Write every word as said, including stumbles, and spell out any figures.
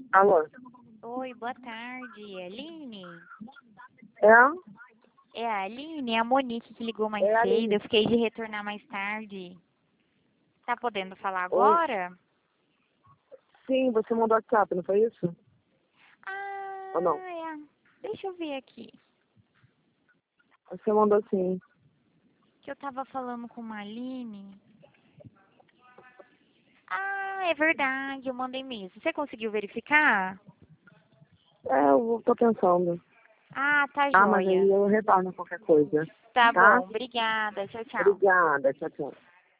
Alô? Oi, boa tarde, Aline? É? É a Aline, é a Monique que ligou mais É a cedo, Aline. eu fiquei de retornar mais tarde. Tá podendo falar Oi? agora? Sim, você mandou WhatsApp, não foi isso? Ou não? Ah, é. Deixa eu ver aqui. Você mandou sim. Que eu tava falando com uma Aline. Ah, é verdade, eu mandei mesmo. Você conseguiu verificar? É, eu tô pensando. Ah, tá Ah, mas aí joia. eu retorno qualquer coisa. Tá Tá? bom, obrigada. Tchau, tchau. Obrigada. Tchau, tchau.